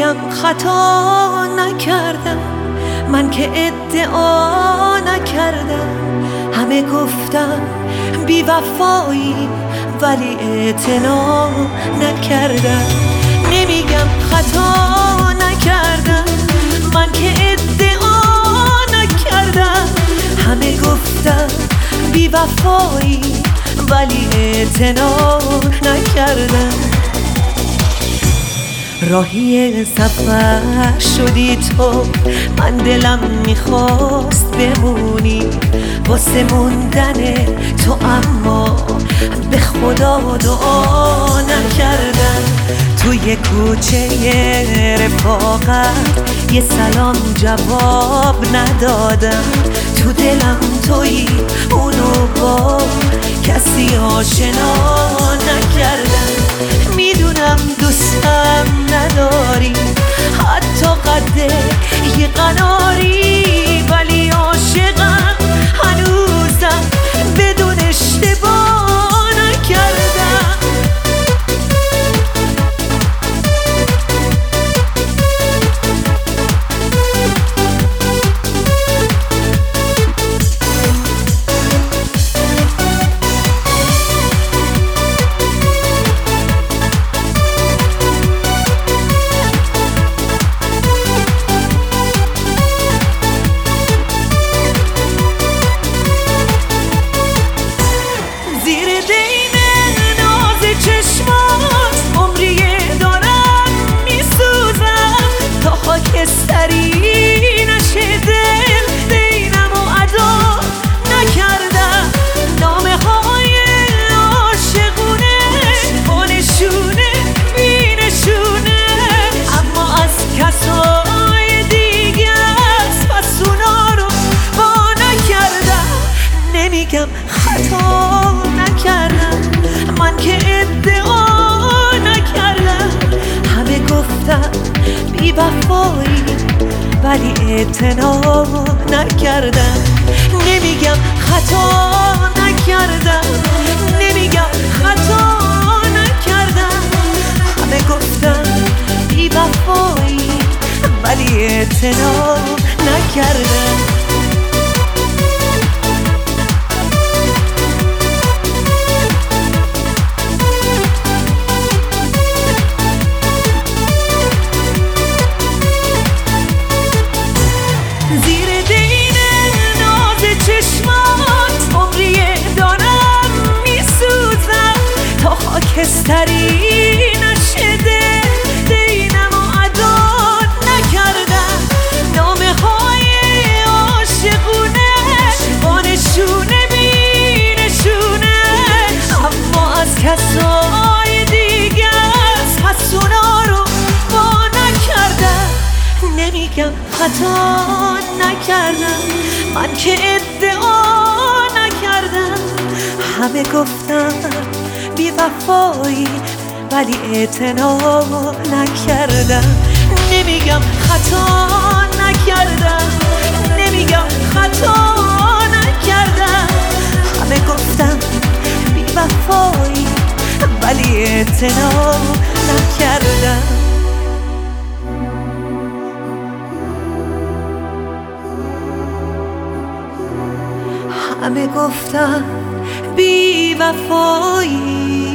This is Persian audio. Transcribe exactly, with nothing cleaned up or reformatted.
نمیگم خطا نکردم، من که ادعا نکردم. همه گفتم بی وفایی ولی اعتنا نکردم. نمیگم خطا نکردم، من که ادعا نکردم. همه گفتم بی وفایی ولی اعتنا نکردم. راهی سفر شدی تو، من دلم میخواست بمونی واسه موندن تو، اما به خدا دعا نکردم. توی کوچه رفاقت یه سلام جواب ندادم. تو دلم تویی، اونو با کسی آشنا نکردم. میدونم دوستم نداری، حتی قد یه قناری، ولی عاشقم هنوزم بدون اشتباه نکردم. خاکستری نشه دل، بینم و ادا نکردم. نامه های عاشقونه با نشونه بی نشونه، اما از کسای دیگه است، پس اونا رو با نکردم. نمیگم خطا نکردم، من که ادعا نکردم. همه گفتم بی وفایی ولی اعتنا نکردم. نمیگم خطا نکردم، نمیگم خطا نکردم. همه گفتم بی وفایی ولی اعتنا نکردم. خاکستری نشه دل، دینم و ادا نکردم. نامه های عاشقونه با نشونه بی نشونه، اما از کسای دیگه است، پس اونا رو با نکردم. نمیگم خطا نکردم، من که ادعا نکردم. همه گفتم بی وفایی ولی اعتنا نکردم. نمیگم خطا نکردم، نمیگم خطا نکردم. همه گفتم بی وفایی ولی اعتنا نکردم. همه گفتم بی وفایی